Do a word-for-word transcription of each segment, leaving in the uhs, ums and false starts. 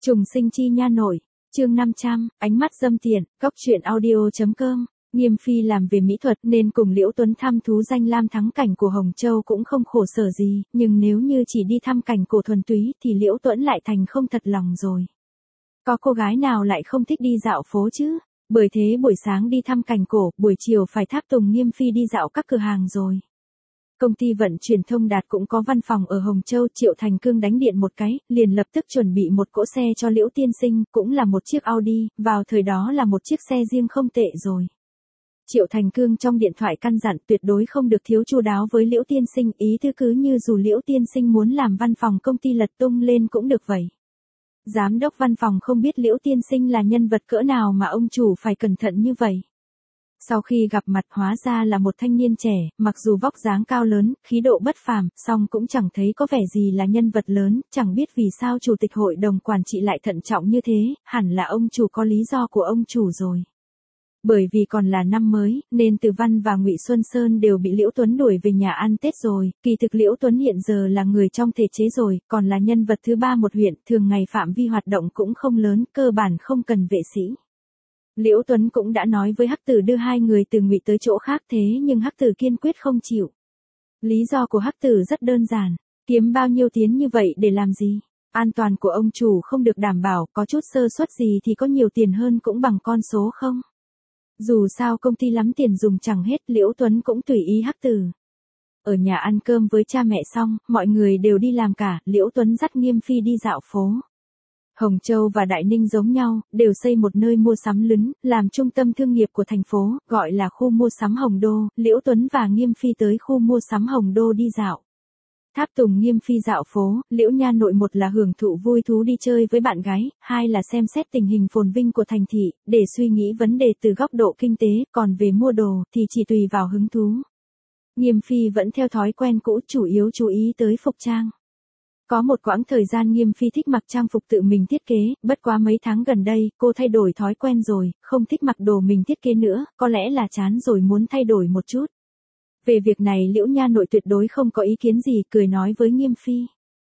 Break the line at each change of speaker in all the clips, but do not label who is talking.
Trùng sinh chi nha nội, chương năm trăm, ánh mắt dâm tiện, cóc truyện audio.com. Nghiêm Phi làm về mỹ thuật nên cùng Liễu Tuấn thăm thú danh lam thắng cảnh của Hồng Châu cũng không khổ sở gì, nhưng nếu như chỉ đi thăm cảnh cổ thuần túy thì Liễu Tuấn lại thành không thật lòng rồi. Có cô gái nào lại không thích đi dạo phố chứ? Bởi thế buổi sáng đi thăm cảnh cổ, buổi chiều phải tháp tùng Nghiêm Phi đi dạo các cửa hàng rồi. Công ty vận chuyển Thông Đạt cũng có văn phòng ở Hồng Châu. Triệu Thành Cương đánh điện một cái, liền lập tức chuẩn bị một cỗ xe cho Liễu tiên sinh, cũng là một chiếc Audi, vào thời đó là một chiếc xe riêng không tệ rồi. Triệu Thành Cương trong điện thoại căn dặn tuyệt đối không được thiếu chu đáo với Liễu tiên sinh, ý thứ cứ như dù Liễu tiên sinh muốn làm văn phòng công ty lật tung lên cũng được vậy. Giám đốc văn phòng không biết Liễu tiên sinh là nhân vật cỡ nào mà ông chủ phải cẩn thận như vậy. Sau khi gặp mặt hóa ra là một thanh niên trẻ, mặc dù vóc dáng cao lớn, khí độ bất phàm, song cũng chẳng thấy có vẻ gì là nhân vật lớn, chẳng biết vì sao chủ tịch hội đồng quản trị lại thận trọng như thế, hẳn là ông chủ có lý do của ông chủ rồi. Bởi vì còn là năm mới, nên Từ Văn và Ngụy Xuân Sơn đều bị Liễu Tuấn đuổi về nhà ăn Tết rồi, kỳ thực Liễu Tuấn hiện giờ là người trong thể chế rồi, còn là nhân vật thứ ba một huyện, thường ngày phạm vi hoạt động cũng không lớn, cơ bản không cần vệ sĩ. Liễu Tuấn cũng đã nói với Hắc Tử đưa hai người từ Ngụy tới chỗ khác, thế nhưng Hắc Tử kiên quyết không chịu. Lý do của Hắc Tử rất đơn giản, kiếm bao nhiêu tiền như vậy để làm gì? An toàn của ông chủ không được đảm bảo, có chút sơ suất gì thì có nhiều tiền hơn cũng bằng con số không? Dù sao công ty lắm tiền dùng chẳng hết, Liễu Tuấn cũng tùy ý Hắc Tử. Ở nhà ăn cơm với cha mẹ xong, mọi người đều đi làm cả, Liễu Tuấn dắt Nghiêm Phi đi dạo phố. Hồng Châu và Đại Ninh giống nhau, đều xây một nơi mua sắm lớn, làm trung tâm thương nghiệp của thành phố, gọi là khu mua sắm Hồng Đô. Liễu Tuấn và Nghiêm Phi tới khu mua sắm Hồng Đô đi dạo. Tháp tùng Nghiêm Phi dạo phố, Liễu nha nội một là hưởng thụ vui thú đi chơi với bạn gái, hai là xem xét tình hình phồn vinh của thành thị, để suy nghĩ vấn đề từ góc độ kinh tế, còn về mua đồ thì chỉ tùy vào hứng thú. Nghiêm Phi vẫn theo thói quen cũ, chủ yếu chú ý tới phục trang. Có một quãng thời gian Nghiêm Phi thích mặc trang phục tự mình thiết kế, bất quá mấy tháng gần đây, cô thay đổi thói quen rồi, không thích mặc đồ mình thiết kế nữa, có lẽ là chán rồi muốn thay đổi một chút. Về việc này Liễu nha nội tuyệt đối không có ý kiến gì, cười nói với Nghiêm Phi.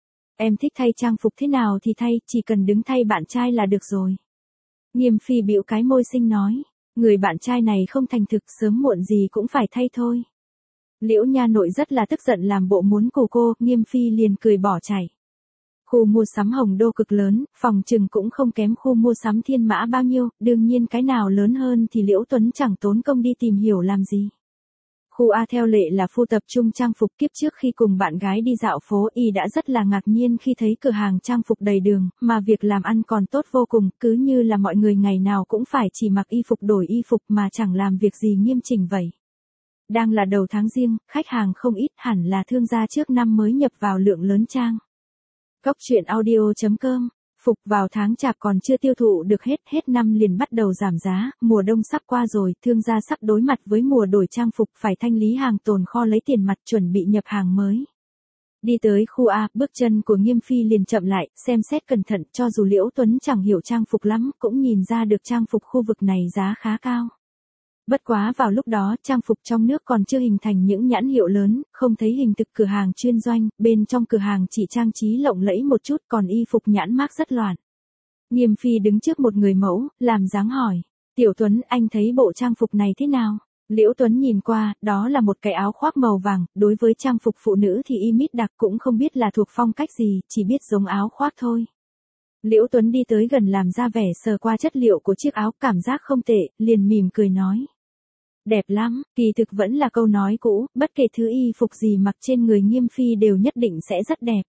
Em thích thay trang phục thế nào thì thay, chỉ cần đứng thay bạn trai là được rồi. Nghiêm Phi bĩu cái môi xinh nói, người bạn trai này không thành thực, sớm muộn gì cũng phải thay thôi. Liễu nha nội rất là tức giận làm bộ muốn cù cô, Nghiêm Phi liền cười bỏ chạy. Khu mua sắm Hồng Đô cực lớn, phòng trừng cũng không kém khu mua sắm Thiên Mã bao nhiêu, đương nhiên cái nào lớn hơn thì Liễu Tuấn chẳng tốn công đi tìm hiểu làm gì. Khu A theo lệ là khu tập trung trang phục, kiếp trước khi cùng bạn gái đi dạo phố y đã rất là ngạc nhiên khi thấy cửa hàng trang phục đầy đường, mà việc làm ăn còn tốt vô cùng, cứ như là mọi người ngày nào cũng phải chỉ mặc y phục đổi y phục mà chẳng làm việc gì nghiêm chỉnh vậy. Đang là đầu tháng Giêng, khách hàng không ít, hẳn là thương gia trước năm mới nhập vào lượng lớn trang. Cóc truyện audio.com. Phục vào tháng Chạp còn chưa tiêu thụ được hết, hết năm liền bắt đầu giảm giá, mùa đông sắp qua rồi, thương gia sắp đối mặt với mùa đổi trang phục, phải thanh lý hàng tồn kho lấy tiền mặt chuẩn bị nhập hàng mới. Đi tới khu A, bước chân của Nghiêm Phi liền chậm lại, xem xét cẩn thận, cho dù Liễu Tuấn chẳng hiểu trang phục lắm, cũng nhìn ra được trang phục khu vực này giá khá cao. Bất quá vào lúc đó, trang phục trong nước còn chưa hình thành những nhãn hiệu lớn, không thấy hình thực cửa hàng chuyên doanh, bên trong cửa hàng chỉ trang trí lộng lẫy một chút, còn y phục nhãn mác rất loạn. Nghiêm Phi đứng trước một người mẫu, làm dáng hỏi, Tiểu Tuấn, anh thấy bộ trang phục này thế nào? Liễu Tuấn nhìn qua, đó là một cái áo khoác màu vàng, đối với trang phục phụ nữ thì y mít đặc cũng không biết là thuộc phong cách gì, chỉ biết giống áo khoác thôi. Liễu Tuấn đi tới gần làm ra vẻ sờ qua chất liệu của chiếc áo, cảm giác không tệ, liền mỉm cười nói. Đẹp lắm, kỳ thực vẫn là câu nói cũ, bất kể thứ y phục gì mặc trên người Nghiêm Phi đều nhất định sẽ rất đẹp.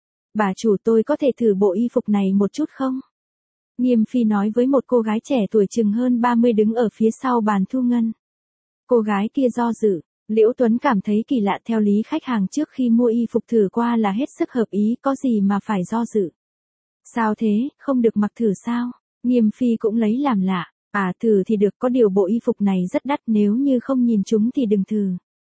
Bà chủ, tôi có thể thử bộ y phục này một chút không? Nghiêm Phi nói với một cô gái trẻ tuổi chừng hơn ba mươi đứng ở phía sau bàn thu ngân. Cô gái kia do dự, Liễu Tuấn cảm thấy kỳ lạ, theo lý khách hàng trước khi mua y phục thử qua là hết sức hợp ý, có gì mà phải do dự. Sao thế, không được mặc thử sao? Nghiêm Phi cũng lấy làm lạ. À thử thì được, có điều bộ y phục này rất đắt, nếu như không nhìn chúng thì đừng thử.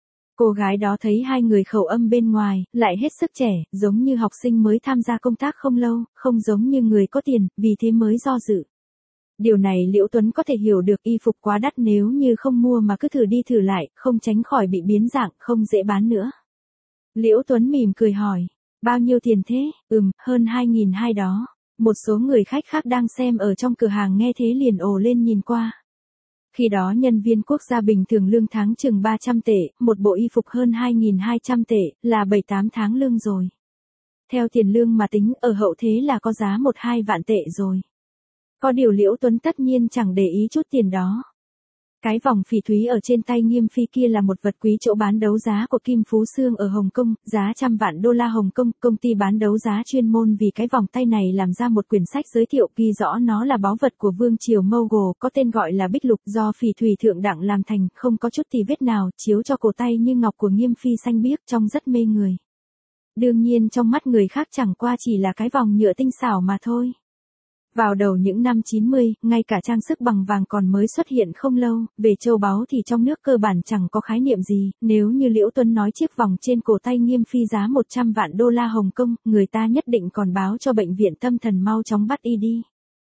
Cô gái đó thấy hai người khẩu âm bên ngoài, lại hết sức trẻ, giống như học sinh mới tham gia công tác không lâu, không giống như người có tiền, vì thế mới do dự. Điều này Liễu Tuấn có thể hiểu được, y phục quá đắt nếu như không mua mà cứ thử đi thử lại, không tránh khỏi bị biến dạng, không dễ bán nữa. Liễu Tuấn mỉm cười hỏi, bao nhiêu tiền thế? Ừm, hơn hai nghìn hai đó. Một số người khách khác đang xem ở trong cửa hàng nghe thế liền ồ lên nhìn qua. Khi đó nhân viên quốc gia bình thường lương tháng chừng ba trăm tệ, một bộ y phục hơn hai nghìn hai trăm tệ, là bảy tám tháng lương rồi. Theo tiền lương mà tính ở hậu thế là có giá một hai vạn tệ rồi. Có điều Liễu Tuấn tất nhiên chẳng để ý chút tiền đó. Cái vòng phỉ thúy ở trên tay Nghiêm Phi kia là một vật quý chỗ bán đấu giá của Kim Phú Sương ở Hồng Kông, giá trăm vạn đô la Hồng Kông, công ty bán đấu giá chuyên môn vì cái vòng tay này làm ra một quyển sách giới thiệu ghi rõ nó là báu vật của Vương triều Mogul, có tên gọi là Bích Lục do phỉ thủy thượng đẳng làm thành, không có chút tì vết nào, chiếu cho cổ tay như ngọc của Nghiêm Phi xanh biếc trông rất mê người. Đương nhiên trong mắt người khác chẳng qua chỉ là cái vòng nhựa tinh xảo mà thôi. Vào đầu những năm chín mươi, ngay cả trang sức bằng vàng còn mới xuất hiện không lâu, về châu báu thì trong nước cơ bản chẳng có khái niệm gì, nếu như Liễu Tuấn nói chiếc vòng trên cổ tay Nghiêm Phi giá một trăm vạn đô la Hồng Kông, người ta nhất định còn báo cho bệnh viện tâm thần mau chóng bắt y đi.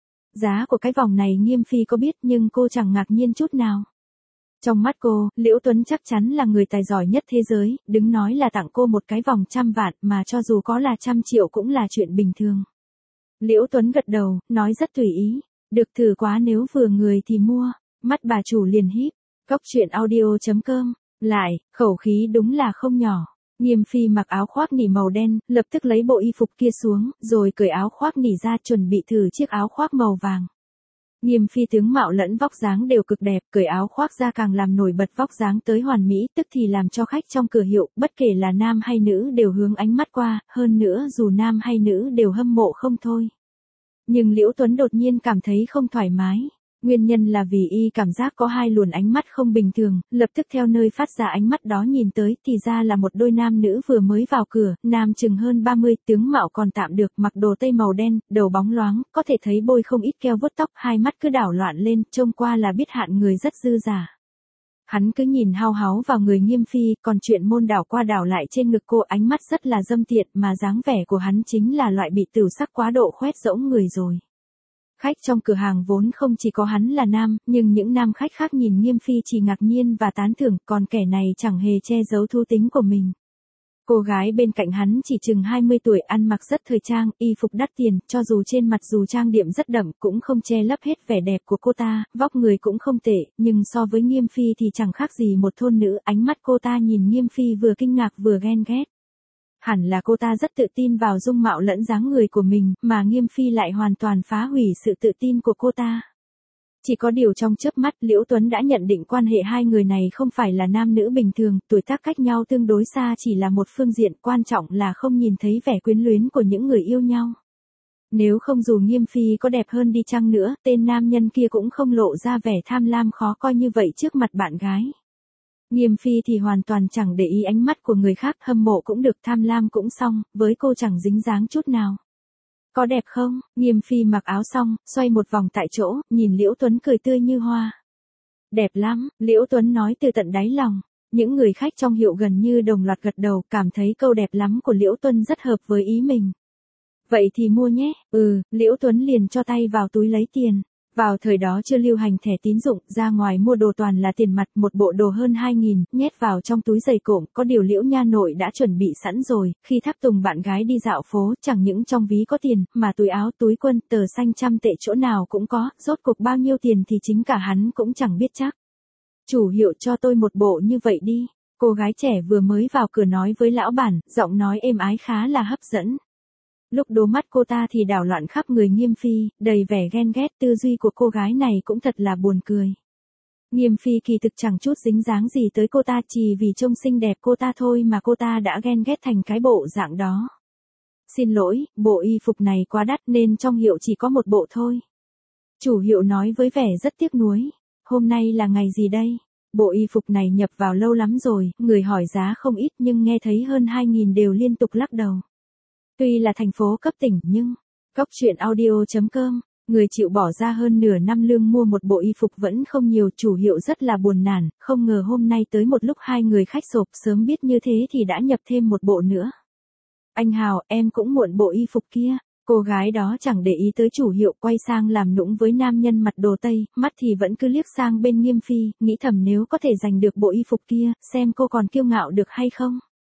Giá của cái vòng này Nghiêm Phi có biết nhưng cô chẳng ngạc nhiên chút nào. Trong mắt cô, Liễu Tuấn chắc chắn là người tài giỏi nhất thế giới, đừng nói là tặng cô một cái vòng trăm vạn mà cho dù có là trăm triệu cũng là chuyện bình thường. Liễu Tuấn gật đầu, nói rất tùy ý, được thử quá nếu vừa người thì mua, mắt bà chủ liền híp, cốc truyện audio chấm com, lại, khẩu khí đúng là không nhỏ. Nghiêm Phi mặc áo khoác nỉ màu đen, lập tức lấy bộ y phục kia xuống, rồi cởi áo khoác nỉ ra chuẩn bị thử chiếc áo khoác màu vàng. Nghiêm Phi tướng mạo lẫn vóc dáng đều cực đẹp, cởi áo khoác ra càng làm nổi bật vóc dáng tới hoàn mỹ, tức thì làm cho khách trong cửa hiệu, bất kể là nam hay nữ đều hướng ánh mắt qua, hơn nữa dù nam hay nữ đều hâm mộ không thôi. Nhưng Liễu Tuấn đột nhiên cảm thấy không thoải mái. Nguyên nhân là vì y cảm giác có hai luồn ánh mắt không bình thường, lập tức theo nơi phát ra ánh mắt đó nhìn tới thì ra là một đôi nam nữ vừa mới vào cửa, nam chừng hơn ba mươi, tướng mạo còn tạm được, mặc đồ tây màu đen, đầu bóng loáng, có thể thấy bôi không ít keo vuốt tóc, hai mắt cứ đảo loạn lên, trông qua là biết hạn người rất dư giả. Hắn cứ nhìn hao háo vào người Nghiêm Phi, còn chuyện môn đảo qua đảo lại trên ngực cô, ánh mắt rất là dâm tiện, mà dáng vẻ của hắn chính là loại bị tửu sắc quá độ khoét rỗng người rồi. Khách trong cửa hàng vốn không chỉ có hắn là nam, nhưng những nam khách khác nhìn Nghiêm Phi chỉ ngạc nhiên và tán thưởng, còn kẻ này chẳng hề che giấu thú tính của mình. Cô gái bên cạnh hắn chỉ chừng hai mươi tuổi, ăn mặc rất thời trang, y phục đắt tiền, cho dù trên mặt dù trang điểm rất đậm cũng không che lấp hết vẻ đẹp của cô ta, vóc người cũng không tệ, nhưng so với Nghiêm Phi thì chẳng khác gì một thôn nữ, ánh mắt cô ta nhìn Nghiêm Phi vừa kinh ngạc vừa ghen ghét. Hẳn là cô ta rất tự tin vào dung mạo lẫn dáng người của mình, mà Nghiêm Phi lại hoàn toàn phá hủy sự tự tin của cô ta. Chỉ có điều trong chớp mắt Liễu Tuấn đã nhận định quan hệ hai người này không phải là nam nữ bình thường, tuổi tác cách nhau tương đối xa chỉ là một phương diện, quan trọng là không nhìn thấy vẻ quyến luyến của những người yêu nhau. Nếu không dù Nghiêm Phi có đẹp hơn đi chăng nữa, tên nam nhân kia cũng không lộ ra vẻ tham lam khó coi như vậy trước mặt bạn gái. Nghiêm Phi thì hoàn toàn chẳng để ý ánh mắt của người khác, hâm mộ cũng được, tham lam cũng xong, với cô chẳng dính dáng chút nào. Có đẹp không? Nghiêm Phi mặc áo xong, xoay một vòng tại chỗ, nhìn Liễu Tuấn cười tươi như hoa. Đẹp lắm, Liễu Tuấn nói từ tận đáy lòng. Những người khách trong hiệu gần như đồng loạt gật đầu, cảm thấy câu đẹp lắm của Liễu Tuấn rất hợp với ý mình. Vậy thì mua nhé, ừ, Liễu Tuấn liền cho tay vào túi lấy tiền. Vào thời đó chưa lưu hành thẻ tín dụng, ra ngoài mua đồ toàn là tiền mặt, một bộ đồ hơn hai nghìn, nhét vào trong túi giày cộm, có điều Liễu nha nội đã chuẩn bị sẵn rồi, khi tháp tùng bạn gái đi dạo phố, chẳng những trong ví có tiền, mà túi áo, túi quần, tờ xanh trăm tệ chỗ nào cũng có, rốt cuộc bao nhiêu tiền thì chính cả hắn cũng chẳng biết chắc. Chủ hiệu cho tôi một bộ như vậy đi, cô gái trẻ vừa mới vào cửa nói với lão bản, giọng nói êm ái khá là hấp dẫn. Lúc đố mắt cô ta thì đảo loạn khắp người Nghiêm Phi, đầy vẻ ghen ghét, tư duy của cô gái này cũng thật là buồn cười. Nghiêm Phi kỳ thực chẳng chút dính dáng gì tới cô ta, chỉ vì trông xinh đẹp cô ta thôi mà cô ta đã ghen ghét thành cái bộ dạng đó. Xin lỗi, bộ y phục này quá đắt nên trong hiệu chỉ có một bộ thôi. Chủ hiệu nói với vẻ rất tiếc nuối. Hôm nay là ngày gì đây? Bộ y phục này nhập vào lâu lắm rồi, người hỏi giá không ít nhưng nghe thấy hơn hai nghìn đều liên tục lắc đầu. Tuy là thành phố cấp tỉnh nhưng, cốc truyện audio chấm com, người chịu bỏ ra hơn nửa năm lương mua một bộ y phục vẫn không nhiều, chủ hiệu rất là buồn nản, không ngờ hôm nay tới một lúc hai người khách sộp, sớm biết như thế thì đã nhập thêm một bộ nữa. Anh Hào, em cũng muộn bộ y phục kia. Cô gái đó chẳng để ý tới chủ hiệu, quay sang làm nũng với nam nhân mặt đồ tây, mắt thì vẫn cứ liếc sang bên Nghiêm Phi, nghĩ thầm nếu có thể giành được bộ y phục kia, xem cô còn kiêu ngạo được hay không.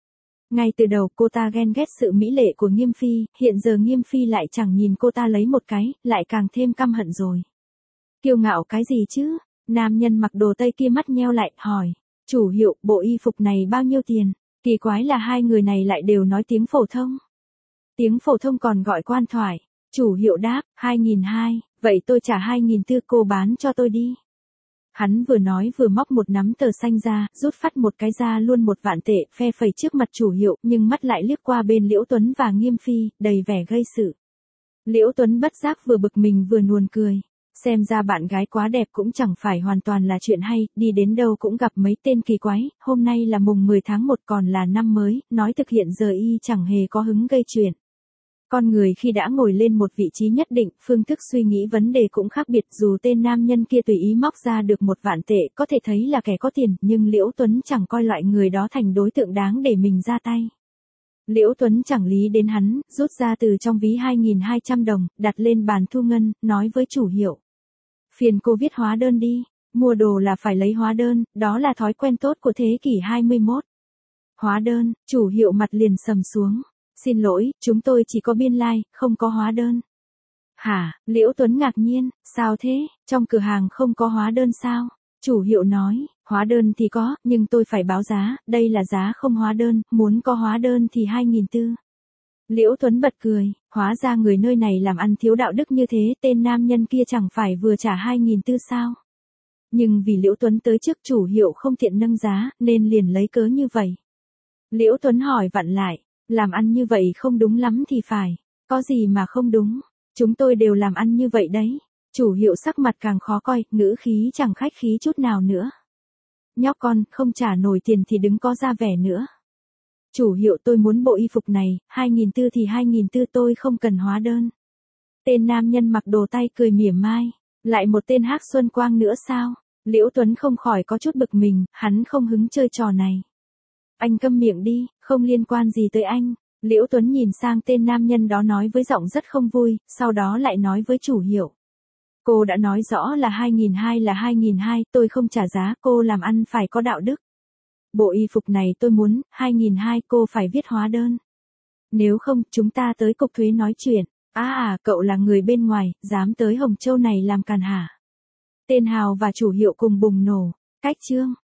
Ngay từ đầu cô ta ghen ghét sự mỹ lệ của Nghiêm Phi, hiện giờ Nghiêm Phi lại chẳng nhìn cô ta lấy một cái, lại càng thêm căm hận rồi. Kiêu ngạo cái gì chứ? Nam nhân mặc đồ tây kia mắt nheo lại, hỏi. Chủ hiệu, bộ y phục này bao nhiêu tiền? Kỳ quái là hai người này lại đều nói tiếng phổ thông. Tiếng phổ thông còn gọi quan thoại. Chủ hiệu đáp, hai nghìn hai, vậy tôi trả hai nghìn tư, cô bán cho tôi đi. Hắn vừa nói vừa móc một nắm tờ xanh ra, rút phát một cái ra luôn một vạn tệ, phe phẩy trước mặt chủ hiệu, nhưng mắt lại liếc qua bên Liễu Tuấn và Nghiêm Phi, đầy vẻ gây sự. Liễu Tuấn bất giác vừa bực mình vừa nuồn cười. Xem ra bạn gái quá đẹp cũng chẳng phải hoàn toàn là chuyện hay, đi đến đâu cũng gặp mấy tên kỳ quái, hôm nay là mùng mười tháng một còn là năm mới, nói thực hiện giờ y chẳng hề có hứng gây chuyện. Con người khi đã ngồi lên một vị trí nhất định, phương thức suy nghĩ vấn đề cũng khác biệt, dù tên nam nhân kia tùy ý móc ra được một vạn tệ, có thể thấy là kẻ có tiền, nhưng Liễu Tuấn chẳng coi loại người đó thành đối tượng đáng để mình ra tay. Liễu Tuấn chẳng lý đến hắn, rút ra từ trong ví hai nghìn hai trăm đồng, đặt lên bàn thu ngân, nói với chủ hiệu. Phiền cô viết hóa đơn đi, mua đồ là phải lấy hóa đơn, đó là thói quen tốt của thế kỷ hai mươi mốt. Hóa đơn, chủ hiệu mặt liền sầm xuống. Xin lỗi, chúng tôi chỉ có biên lai, like, không có hóa đơn. Hả, Liễu Tuấn ngạc nhiên, sao thế, trong cửa hàng không có hóa đơn sao? Chủ hiệu nói, hóa đơn thì có, nhưng tôi phải báo giá, đây là giá không hóa đơn, muốn có hóa đơn thì hai nghìn tư. Liễu Tuấn bật cười, hóa ra người nơi này làm ăn thiếu đạo đức như thế, tên nam nhân kia chẳng phải vừa trả hai nghìn tư sao? Nhưng vì Liễu Tuấn tới trước chủ hiệu không tiện nâng giá, nên liền lấy cớ như vậy. Liễu Tuấn hỏi vặn lại, làm ăn như vậy không đúng lắm thì phải, có gì mà không đúng, chúng tôi đều làm ăn như vậy đấy. Chủ hiệu sắc mặt càng khó coi, ngữ khí chẳng khách khí chút nào nữa. Nhóc con, không trả nổi tiền thì đứng có ra vẻ nữa. Chủ hiệu tôi muốn bộ y phục này, hai nghìn tư thì hai nghìn tư, tôi không cần hóa đơn. Tên nam nhân mặc đồ tay cười mỉa mai, lại một tên Hắc Xuân Quang nữa sao? Liễu Tuấn không khỏi có chút bực mình, hắn không hứng chơi trò này. Anh câm miệng đi, không liên quan gì tới anh. Liễu Tuấn nhìn sang tên nam nhân đó nói với giọng rất không vui, sau đó lại nói với chủ hiệu. Cô đã nói rõ là hai nghìn hai là hai nghìn hai, tôi không trả giá, cô làm ăn phải có đạo đức. Bộ y phục này tôi muốn, hai nghìn hai, cô phải viết hóa đơn. Nếu không, chúng ta tới cục thuế nói chuyện. À à, cậu là người bên ngoài, dám tới Hồng Châu này làm càn hả? Tên Hào và chủ hiệu cùng bùng nổ. Cách chương.